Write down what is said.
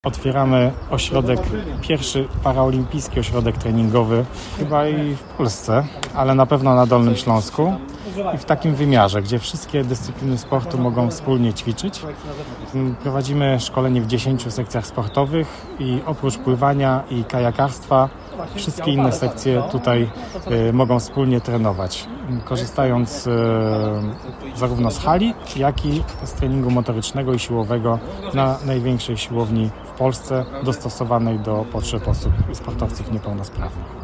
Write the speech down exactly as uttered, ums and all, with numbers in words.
Otwieramy ośrodek, pierwszy paraolimpijski ośrodek treningowy, chyba i w Polsce, ale na pewno na Dolnym Śląsku i w takim wymiarze, gdzie wszystkie dyscypliny sportu mogą wspólnie ćwiczyć. Prowadzimy szkolenie w dziesięciu sekcjach sportowych i oprócz pływania i kajakarstwa wszystkie inne sekcje tutaj y, mogą wspólnie trenować, korzystając y, zarówno z hali, jak i z treningu motorycznego i siłowego na największej siłowni w Polsce, dostosowanej do potrzeb osób i sportowców niepełnosprawnych.